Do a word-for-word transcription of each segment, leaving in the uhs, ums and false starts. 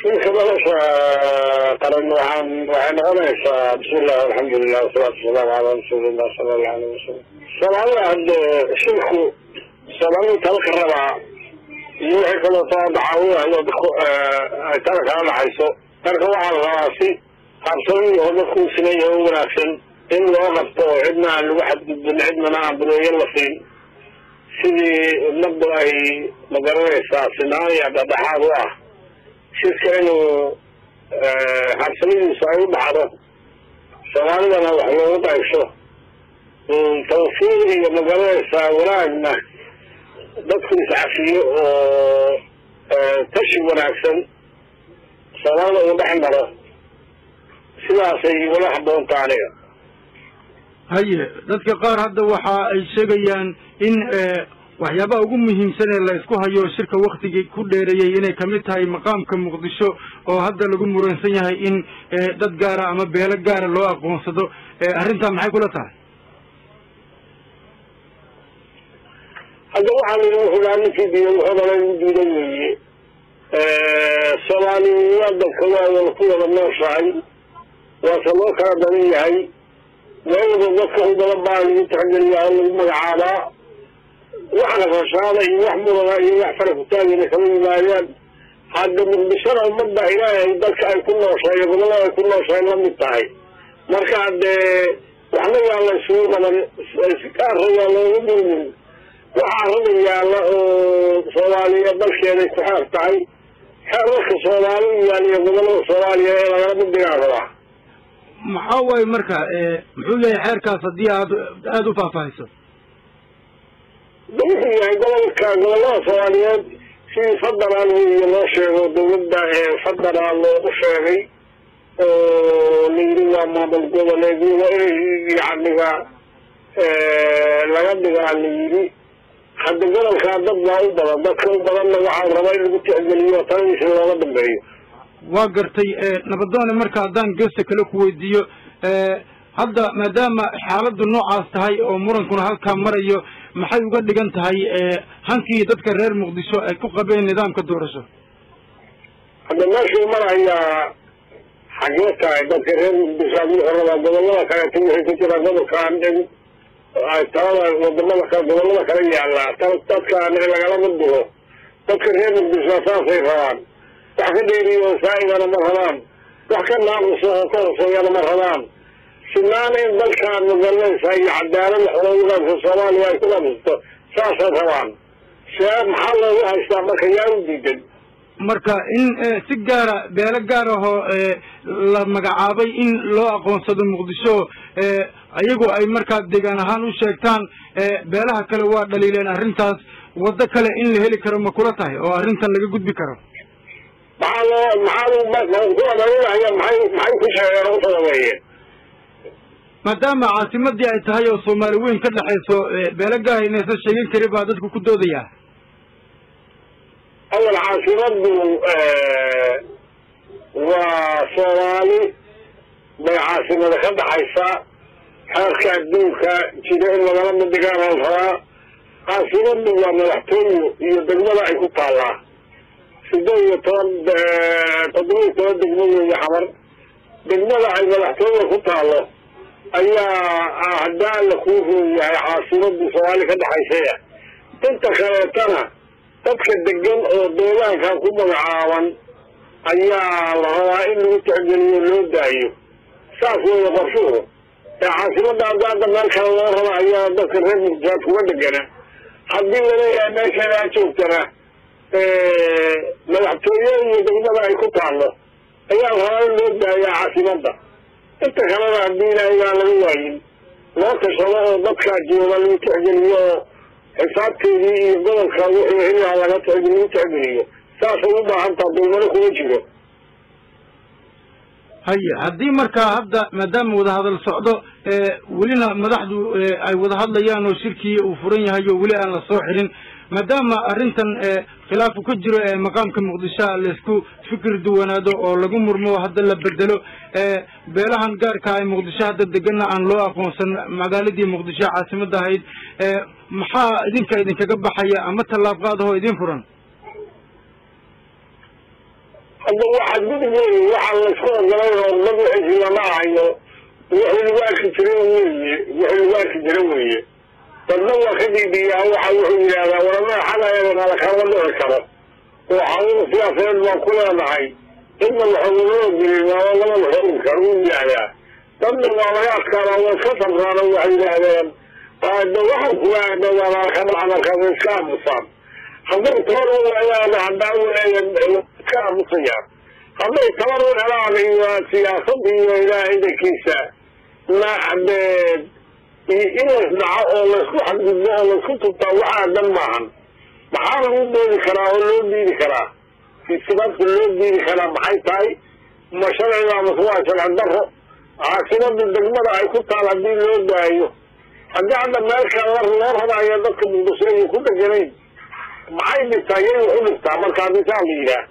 شيخ بلاش قرن وعن وعن غنيش بسم الله والحمد لله والصلاة والسلام على رسول الله صلى الله عليه وسلم. سلام عند شيخ سلام تلك الربع يوحي كل طاب عويه هو دخو تلك على حيث تلك على راسي خمسين هو دخو سنية هو نفسن إن وقفت عدنا الواحد من عدنا نعم يلا فين سيدي نبدأ أي مقررة سنايا بدحار واحد شيخ إنه حرصني يسوي بعضه سواء أنا وحنا وضعشه توفيري مقالة ساورانا بدخل سعفيه تشوي أحسن سواء وضعنا سلاسي ولا حبون طالع. هاي ذاتك قار هذا وحى الشجيان إن waxyaabaha ugu muhiimsan ee la isku hayo shirka waqtigii ku dheereeyay inay kamid tahay maqaamka Muqdisho oo hadda lagu muransan yahay in dad gaar ah ama beelo gaar ah loo aqoonsado arrinta maxay kula tahay hadda waxa la yiraahdo hogaamintii biyo hadalan diidanayay ee Soomaaliya kawaa ku wada nooshahay waa sabab kala badan yahay wayna dadka u badan baa lagu tixgeliyaa lagu magacaabaa وأنا فشالة يحمل رأي يحفر كتابي لكم الماليات هذا من بشرة المدة إلهي يدك أن كل شيء يقول الله كل شيء لم يتعي مركز وحنا يالله شو من السكار هو الله يبين وحنا يالله صوالي يبلش يعني كحار تعي حرك صوالي يعني يقول الله صوالي أنا من ديارها محاوي مركز محولي حركة صديقة أدو فافايسو دولتي يعني قبل كان والله صواليات في فضل عنه الله شيء ودولته فضل عنه شيء ليرى ما بالقول الذي يعني لا يبدو عن ليري حد قبل كان ضد ضد ضد ضد وعن ربيع بتأجليه وطني في الله بالبيع. وقرتي نبضان مركز دان قصة كله كويديو هذا ما دام حالة النوع استهاي أو مرن كنا هالكام مريو maxay uga dhigan tahay ee hankii dadka reer Muqdisho ay ku qabeen nidaamka doorasho hadda meeshii maraya xageeta dadka reer Muqdisho ay gobolada kale timid ku jira gobolkan ay taala wadamada kale gobolada kale yaala dadka aan laga muddo dadka reer Muqdisho saafay rabaan wax ka dheeriyo saayidana ma rabaan wax ka naaqso korsoyana ma rabaan سنان بالكان مقلل ساي عدالة الحروب في الصومالية كلها مستوى ساسة طبعا شاب محل هايستان مكيان جدا marka in si gaar ah beelo gaar ah la magacaabay in loo aqoonsado Muqdisho ayagu ay marka deegaan ahaan u sheegtaan beelaha kale waa dhaliileen arrintaas wada kale in la heli karo ma kula tahay oo arrintan laga gudbi karo maxaa maxaa ma ku wadaayay maxay maxay ku sheegeen oo tawaayeen maadaama caasimadii ay tahay oo Soomaali weyn ka dhaxayso beelo gaar ah inay sheegin kari baa dadku ku doodaya أول عاصمة وصوالي بعاصمة خد حيفا حركة دوكا كده إلا غلام الدقارة الفراء عاصمة وملحتون يدقنا لا يكون طالع سيدو يطرد تضوي يطرد دقنا يحمر دقنا لا ملحتون يكون طالع أيها أعداء لخوفه يعني عاصمة صوالي خد حيفا انت خليتنا dadka degan oo deegaanka ku magacaaban ayaa la rabaa in lagu tixgeliyo loo daayo saas weeye qorshuhu ee caasimada hadda meel kale loo raba ayaa dadka reer Muqdisho kuga degana haddii la leeyahay meesha joogtana madaxtooyada iyo degmada ay ku taalo ayaa la rabaa in loo daayo caasimada inta kalena haddii ilaahay laga waayin loo tashado oo dadka jooga lagu tixgeliyo حسابتي يقول خلوه هنا على تعبير تعبير سافروا مع أنت ضمن خوجه هيا هدي مركا هبدا مدام وده هذا الصعدة ولنا مدحدو أي وده هذا يانو شركي وفرني هيو ولا أنا صاحرين مدام أرنتن خلاف كجر مقام كمقدسة لسكو فكر دوانادو أو لقوم مرمو هذا اللي بدلو بيلهن قار كاي مقدسة هذا دقنا عن لو أقوسن مقالدي مقدسة عاصمة دهيد محا إذن كإذن كجب حياة أما تلاب قاده إذن فرن hadda waxaad gudub weeye waxaa laysku ogolayn oo dad wixii lama ahayo wixii lagu arki jiray weeye wixii lagu arki jiray weeye dadna waa ka dhiibiyaa waxa wuxuu yidhaahdaa waramada xagayadana lakama dhici karo oo xanuun siyaasadeed baan ku leenahay inna waxooguloo jirin waa lama laxogi karo wuu yidhaahdaa dadna waa laga adkaana waa iska sabraano waxay yidhaahdeen de waxaan kuwaadhawaa ka dhaca markaas iska aamusaan hadday tabar u helaan hadaa iska aamusayaan hadday tabar u helaan iyo siyaasada iyo ilaahay dankiisa na hadee in laysdhaco oo laysku xadgudbo oo laysku tubtaa waxaa dhan maahan maxaa lagu doodi karaa oo loo diidi karaa sibaadka loo diidi karaa maxay tahay ma sharciga amase waa sharci daro caasimada degmada ay ku taal haddii loo daayo haddii hadda meel kale loo radayo dadka muqdisho ay ku deganayn maxay dhigtaa yay wax u dhigtaa marka haddii saa la yidhaah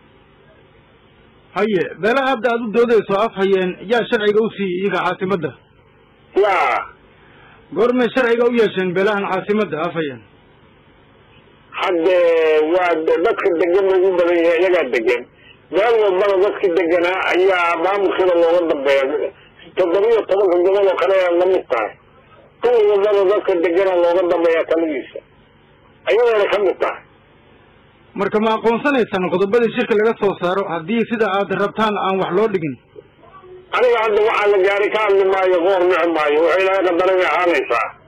haye beelaha hadda aad u doodayso af hayeen yaa sharciga u siiyey iyaga caasimadda ya goormay sharciga u yeesheen beelahan caasimadda af hayeen hadde waa dadka degan bay u badan yahay iyagaa degan meel walbana dadki deganaa ayaa maamulkeeda looga dambeeya toddobiyo tobanka gobol oo kale la mid tahay kuwa walbana dadka degana looga dambeeyaa taladiisa ayadana ka mid tahay marka ma aqoonsanaysaan qodobadii shirka laga soo saaro haddii sida aad rabtaan aan wax loo dhigin aniga hadda waxaa la gaaray ka hadli maayo qoor nici maayo waxay ilahay qadaray ahaanaysaa